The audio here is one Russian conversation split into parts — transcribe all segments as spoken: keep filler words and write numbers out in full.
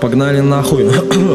Погнали нахуй.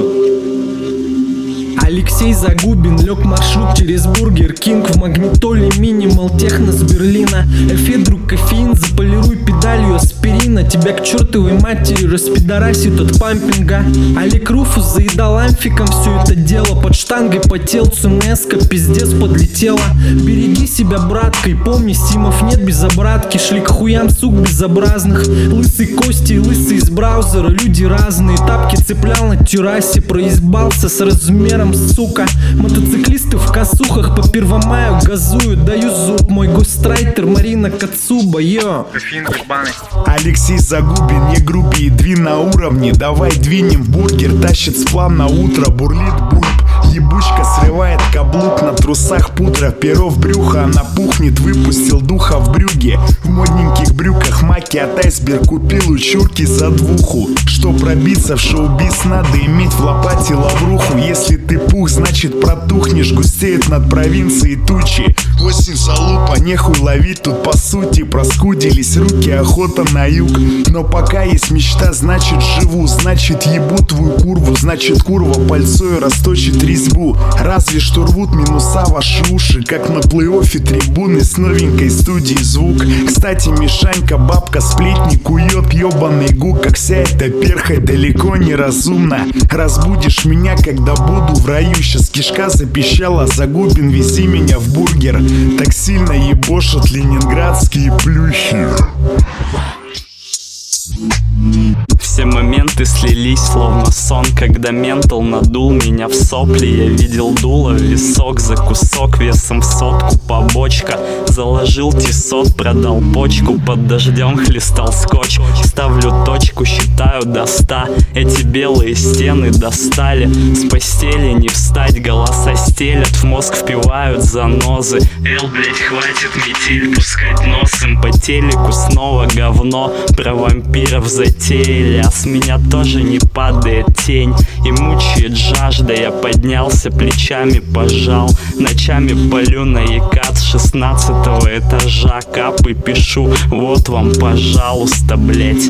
Алексей Загубин лег маршрут через Бургер Кинг. В магнитоле минимал техно с Берлина. Эфедру кофеин, заполируй педалью аспирина. Тебя к чертовой матери распидорасит от пампинга. Олег Руфус заедал амфиком все это дело. Под штангой потел Цунеска, пиздец подлетела. Береги себя, братка, и помни, Симов нет без обратки. Шли к хуям сук безобразных. Лысый Кости и лысый из браузера, люди разные. Тапки цеплял на террасе, произбался с размером, сука. Мотоциклисты в косухах по Первомаю газуют. Даю зуб, мой гострайтер Марина Кацуба, йо. Алексей Загубин, не груби и двин на уровне. Давай двинем в бургер, тащит сплав на утро. Бурлит бульб, ебучка срывает каблук. На трусах пудра, перо в брюхо, она пухнет. Выпустил духа в брюге. В модненьких брюках маки от айсберг. Купил у чурки за двуху. Что пробиться в шоу-биз, надо иметь в лопате лавруху. Если ты пух, значит протухнешь. Густеют над провинцией тучи. Осень залупа, нехуй ловить тут по сути. Проскудились руки, охота на юг. Но пока есть мечта, значит живу. Значит ебу твою курву. Значит курва пальцой расточит резьбу. Разве что рвут минуса ваши уши. Как на плей-оффе трибуны с новенькой студии звук. Кстати, Мишанька, бабка, сплетни кует ебаный гук. Как вся эта перхоть далеко не разумна. Разбудишь меня, когда буду в раю. Сейчас кишка запищала, Загубин, вези меня в бургер. Так сильно ебошат ленинградские плюхи. Все моменты слились, словно сон, когда ментал надул меня в сопли. Я видел дуло в висок за кусок весом в сотку. Побочка, заложил тесот, продал почку. Под дождем хлестал скотч. Ставлю точку, считаю до ста. Эти белые стены достали. С постели не встать, голоса стелят. В мозг впивают занозы. Эл, блять, хватит метель пускать носом. По телеку снова говно про вампиров затеяли. А с меня тоже не падает тень и мучает жажда. Я поднялся, плечами пожал. Ночами полю на Екат с шестнадцатого этажа. Капы пишу, вот вам, пожалуйста, блять.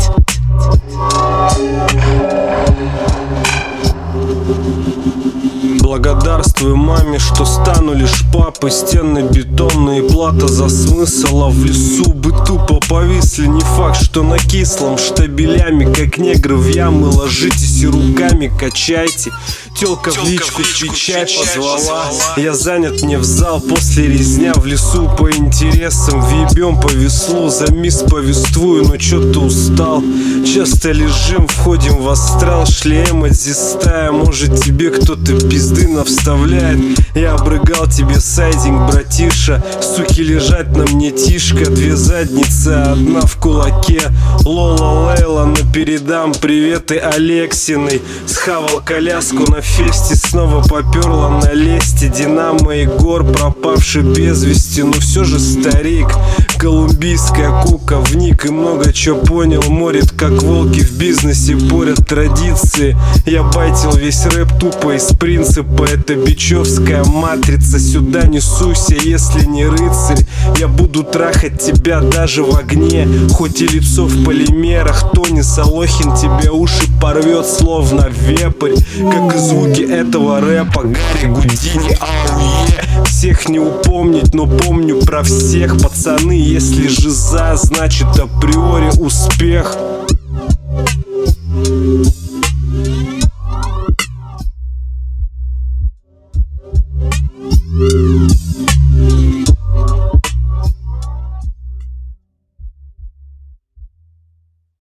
Благодарствую маме, что стану лишь папой. Стены бетонные, плата за смысл. А в лесу бы тупо повисли. Не факт, что на кислом. Штабелями, как негры в ямы. Ложитесь и руками качайте. Тёлка в личку чай позвала. Я занят, мне в зал. После резня в лесу по интересам. Въебем по веслу, за мисс повествую. Но чё-то устал. Часто лежим, входим в астрал. Шлем от зистая. Может тебе кто-то пизды навставляет. Я обрыгал тебе сайдинг, братиша. Суки лежать на мне тишка. Две задницы, одна в кулаке. Лола Лейла напередам. Приветы Алексиной. Схавал коляску на фесте. Снова поперла на лесте. Динамо Егор, пропавший без вести. Но все же старик. Колумбийская кука вник и много чё понял. Морит, как волки в бизнесе, порят традиции. Я байтил весь рэп тупо из принципа. Это бичевская матрица. Сюда не суйся, если не рыцарь. Я буду трахать тебя даже в огне. Хоть и лицо в полимерах. Тони Солохин тебе уши порвет, словно вепрь. Как и звуки этого рэпа. Гарри Гудини, ауе. Всех не упомнить, но помню про всех. Пацаны, если жиза, значит априори успех.